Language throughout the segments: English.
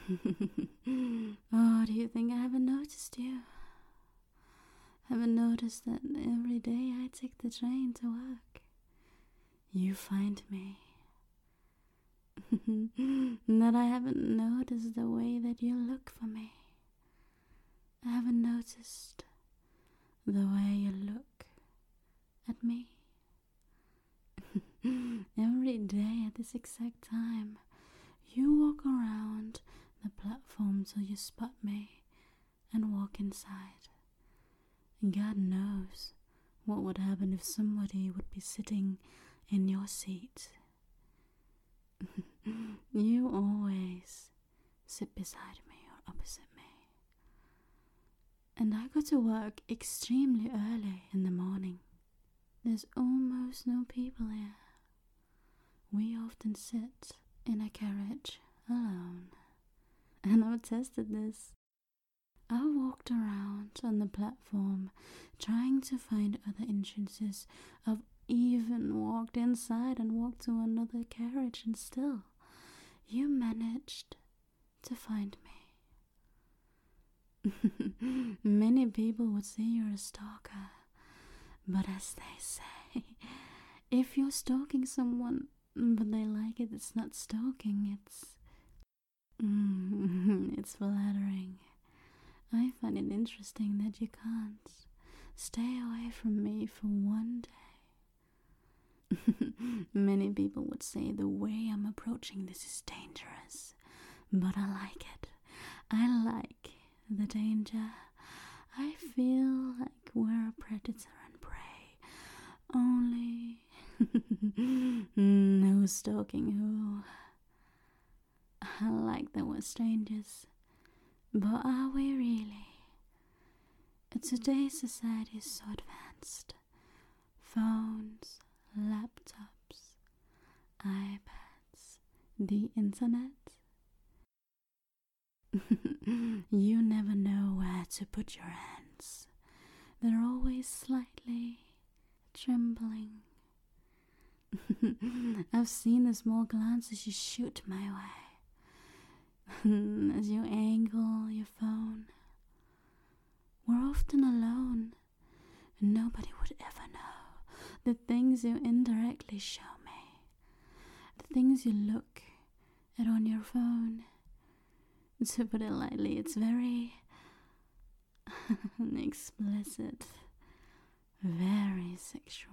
Oh, do you think I haven't noticed you? Haven't noticed that every day I take the train to work, you find me? That I haven't noticed the way that you look for me. I haven't noticed the way you look at me. Every day at this exact time, you walk around the platform till you spot me and walk inside. God knows what would happen if somebody would be sitting in your seat. You always sit beside me or opposite me. And I go to work extremely early in the morning. There's almost no people here. We often sit in a carriage alone. And I've tested this. I walked around on the platform trying to find other entrances. I've even walked inside and walked to another carriage, and still, you managed to find me. Many people would say you're a stalker, but as they say, if you're stalking someone but they like it, it's not stalking, it's flattering. I find it interesting that you can't stay away from me for one day. Many people would say the way I'm approaching this is dangerous, but I like it. I like the danger. I feel like we're a predator and prey. Only no stalking who. I like that we're strangers, but are we really? Today's society is so advanced. Phones, laptops, iPads, the internet. You never know where to put your hands. They're always slightly trembling. I've seen the small glances you shoot my way as you angle your phone. We're often alone, and nobody would ever know the things you indirectly show me, the things you look at on your phone. To put it lightly, it's very explicit, very sexual,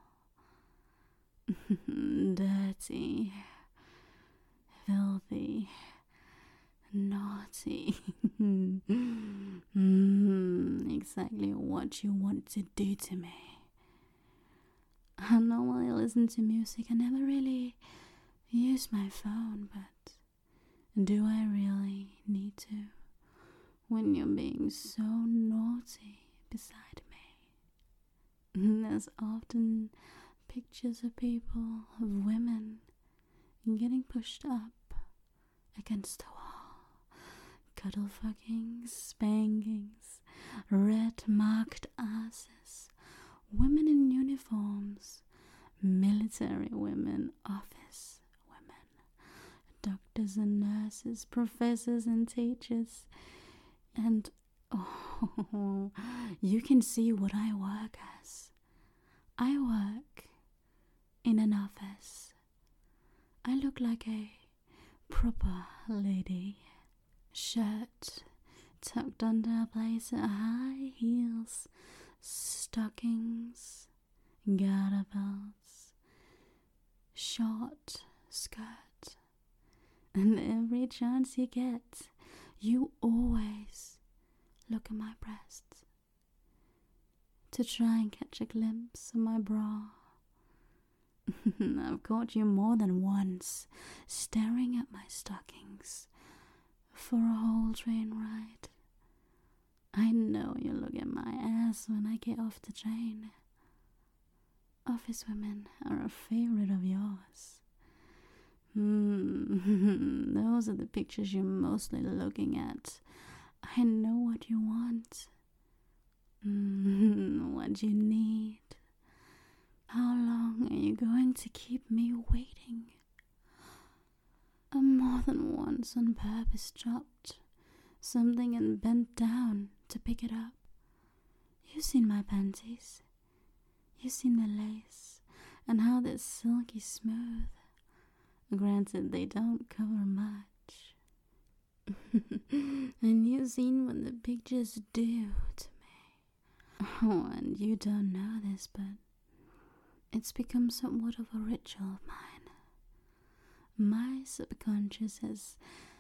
dirty, filthy, naughty. Exactly what you want to do to me. I normally listen to music. I never really use my phone, but do I really need to when you're being so naughty beside me? There's often pictures of people, of women, getting pushed up against the wall, cuddle fucking, spankings, red marked asses, women in uniforms, military women, office women, doctors and nurses, professors and teachers, and you can see what I work as. I work in an office. I look like a proper lady. Shirt tucked under a blazer, high heels, stockings, garter belts, short skirt. And every chance you get, you always look at my breasts to try and catch a glimpse of my bra. I've caught you more than once staring at my stockings for a whole train ride. I know you look at my ass when I get off the train. Office women are a favorite of yours. Those are the pictures you're mostly looking at. I know what you want. What you need. How long are you going to keep me waiting? more than once on purpose dropped something and bent down to pick it up. You've seen my panties. You've seen the lace and how they're silky smooth. Granted, they don't cover much. And you've seen what the pictures do to me. Oh, and you don't know this, but it's become somewhat of a ritual of mine. My subconscious has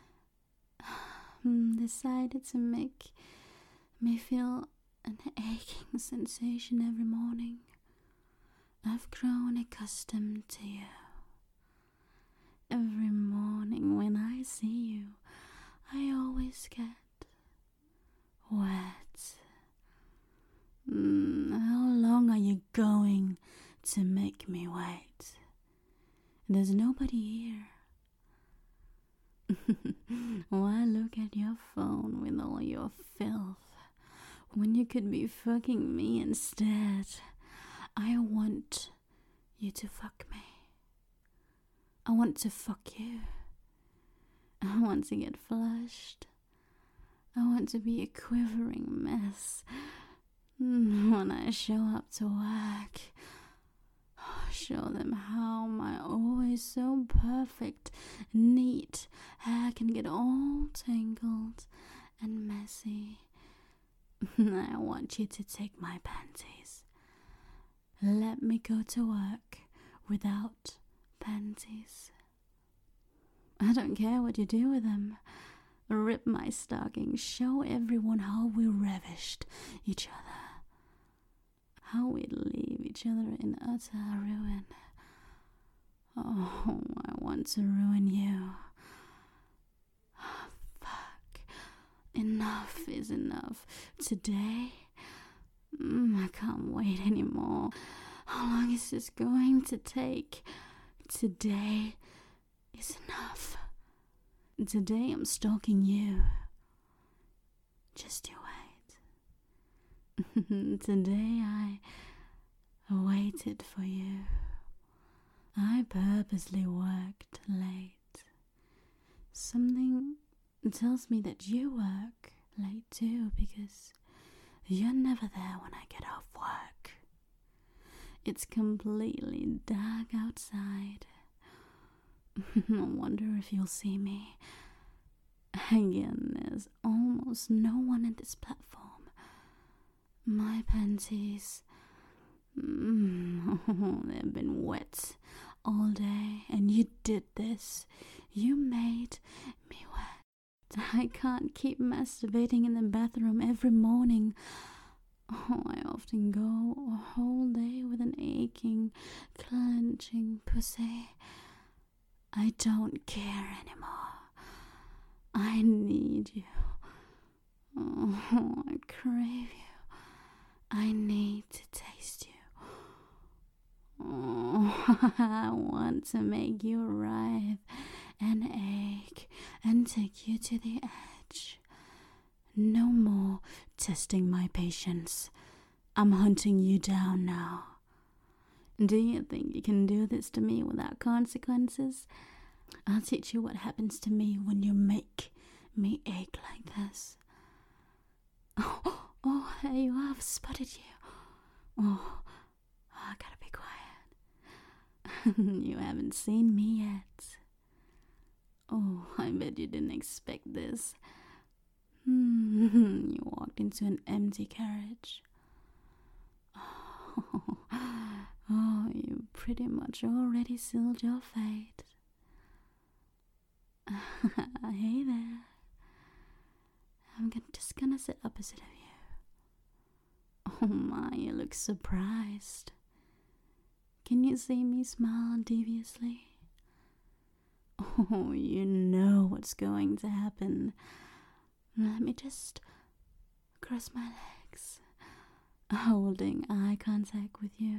decided to make me feel an aching sensation every morning. I've grown accustomed to you. Every morning when I see you, I always get wet. How long are you going to make me wait? There's nobody here. Why look at your phone with all your filth when you could be fucking me instead? I want you to fuck me. I want to fuck you. I want to get flushed. I want to be a quivering mess when I show up to work. Show them how my always so perfect, neat hair can get all tangled and messy. I want you to take my panties. Let me go to work without panties. I don't care what you do with them. Rip my stockings, show everyone how we ravished each other. How we leave each other in utter ruin. Oh, I want to ruin you. Oh, fuck. Enough is enough. Today, I can't wait anymore. How long is this going to take? Today is enough. Today I'm stalking you. Just you wait. Today I waited for you. I purposely worked late. Something tells me that you work late too, because you're never there when I get off work. It's completely dark outside. I wonder if you'll see me. Again, there's almost no one in this platform. My panties, they've been wet all day, and you did this. You made me wet. I can't keep masturbating in the bathroom every morning. Oh, I often go a whole day with an aching, clenching pussy. I don't care anymore. I need you. Oh, I crave you. I need to taste you. Oh, I want to make you writhe and ache and take you to the edge. No more testing my patience. I'm hunting you down now. Do you think you can do this to me without consequences? I'll teach you what happens to me when you make me ache like this. Oh, here you are, I've spotted you. Oh, I gotta be quiet. You haven't seen me yet. Oh, I bet you didn't expect this. You walked into an empty carriage. Oh, you pretty much already sealed your fate. Hey there. I'm just gonna sit opposite of you. Oh my, you look surprised. Can you see me smile deviously? Oh, you know what's going to happen. Let me just cross my legs, holding eye contact with you.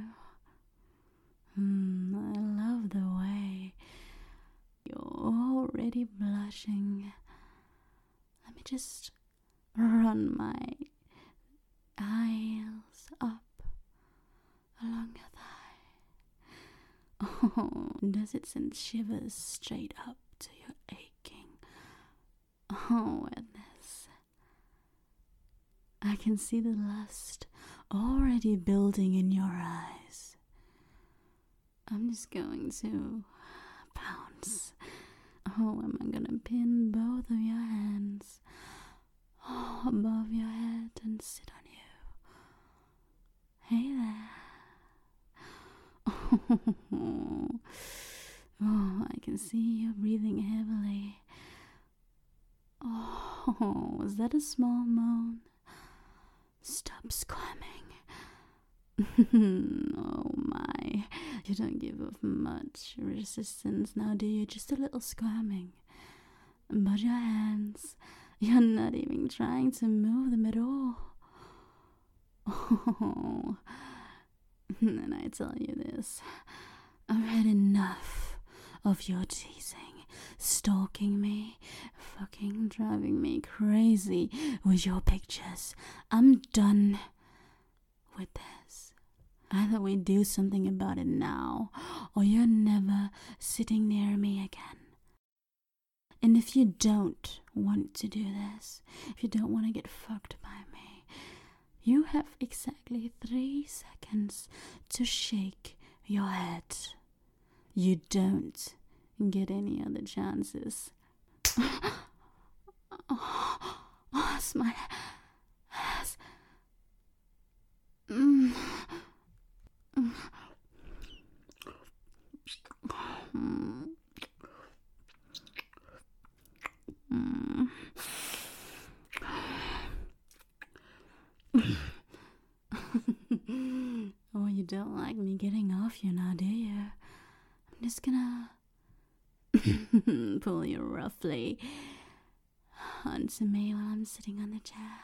I love the way you're already blushing. Let me just run my aisles up along your thigh. Oh, does it send shivers straight up to your aching. Oh, wetness. I can see the lust already building in your eyes. I'm just going to pounce. Oh, am I gonna pin both of your hands above your head and sit on you? Hey there. Oh, I can see you breathing heavily. Oh, was that a small moan? Stop squirming. Oh my, you don't give off much resistance now, do you? Just a little squirming. But your hands, you're not even trying to move them at all. Oh, and I tell you this, I've had enough of your teasing, stalking me, fucking driving me crazy with your pictures. I'm done with this. Either we do something about it now, or you're never sitting near me again. And if you don't want to do this, if you don't want to get fucked by me, you have exactly 3 seconds to shake your head. You don't get any other chances. Oh, it's my ass. Oh, you don't like me getting off you now, do you? I'm just gonna pull you roughly onto me while I'm sitting on the chair.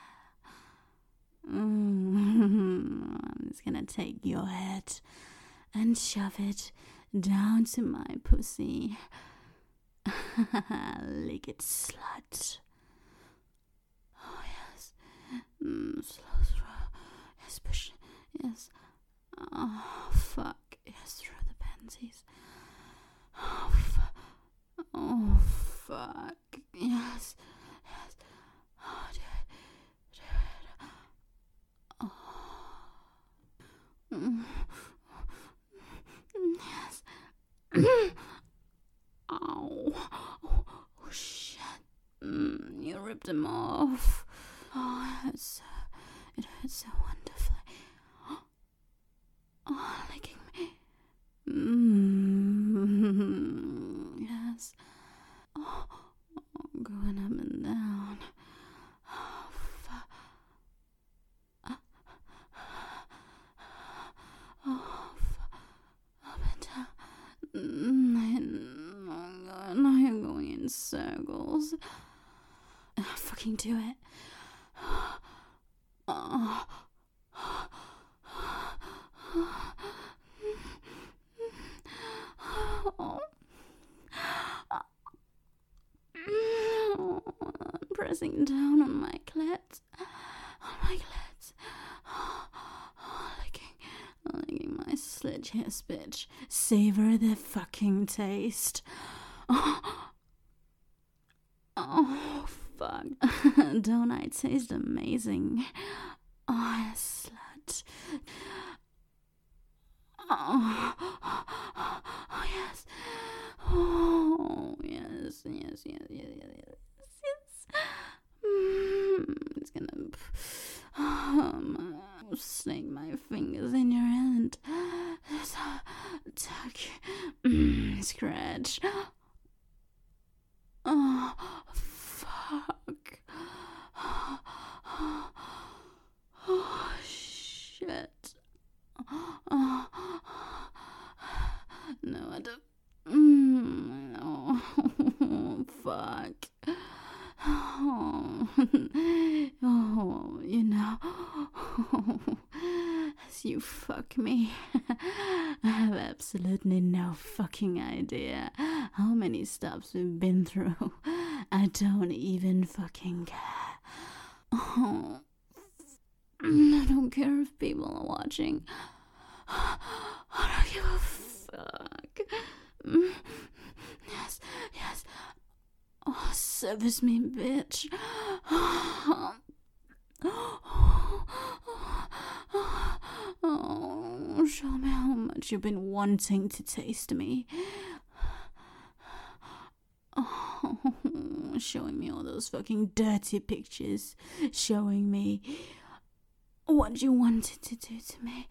I'm just gonna take your head and shove it down to my pussy. Lick it, slut. Oh, yes. Slow through. Yes, push. Yes. Oh, fuck. Yes, through the panties. Oh, fuck. Oh, fuck. Yes. Yes. Oh, do it. Do it. Oh. Yes. Ow. Oh, shit. You ripped him off. Oh, it hurts so wonderfully. Oh, licking me. Yes. Oh, going up and down. Oh, fuck. Oh, fuck. Up and down. Now you're going in circles. Fucking do it. Oh. Pressing down on my clit. Licking my slit, yes, bitch. Savor the fucking taste. Oh, fuck. Don't I taste amazing? Oh, yes, slut. Oh, yes. Oh, yes. It's gonna snake my fingers in your hand. Tuck. Scratch. Oh, fuck. Oh, shit. No, I don't. Oh, fuck. Oh, you know, as you fuck me, I have absolutely no fucking idea how many stops we've been through. I don't even fucking care. Oh, I don't care if people are watching. I don't give a fuck. Yes. Oh, service me, bitch. Oh, show me how much you've been wanting to taste me. Oh, showing me all those fucking dirty pictures. Showing me what you wanted to do to me.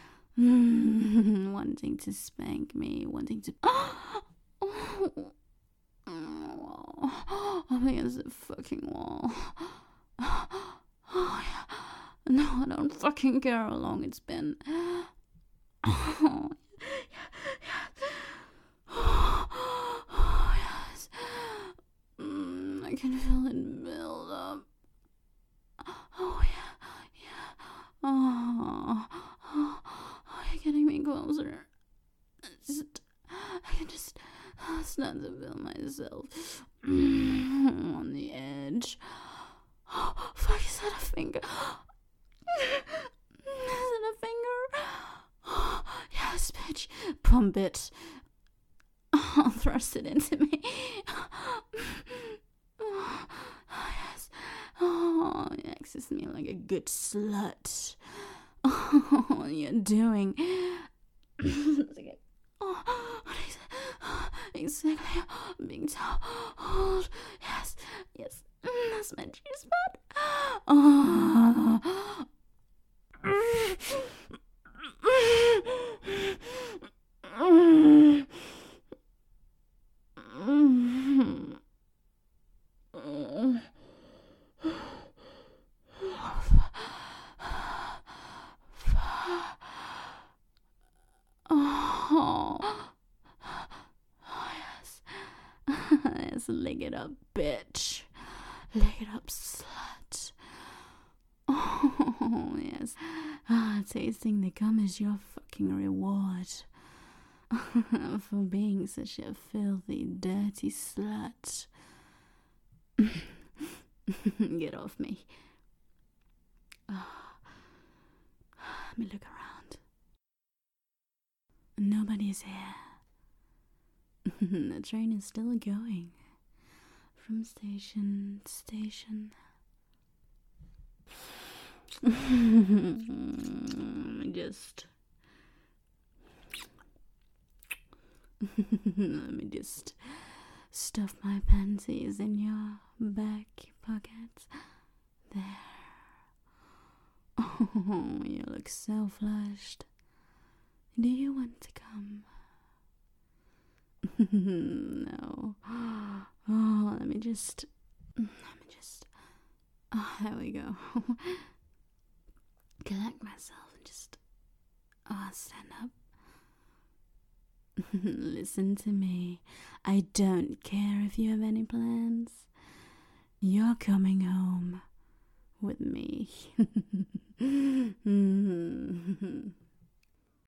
Wanting to spank me. Wanting to... I'm against the fucking wall. Oh, yeah. No, I don't fucking care how long it's been. Oh, yes. I can feel it build up. Oh, yeah. Oh, you're getting me closer. I can just start to feel myself on the edge. Oh, fuck, is that a finger? Is it a finger? Oh, yes, bitch. Pump it. Oh, thrust it into me. Oh, yes. Oh, you access me like a good slut. Oh, you're doing. Oh, what is it? Exactly. Being told. Yes. That's my G spot. Oh. Yes. Yes, lick it up, bitch. Lick it up, slut. Oh, yes. Tasting the cum is your fucking reward. For being such a filthy, dirty slut. Get off me. Let me look around. Nobody's here. The train is still going. From station to station. Let me just stuff my panties in your back pockets. There. Oh, you look so flushed. Do you want to come? No. Oh, let me just. Oh, there we go. Collect myself and just. Stand up. Listen to me. I don't care if you have any plans. You're coming home with me.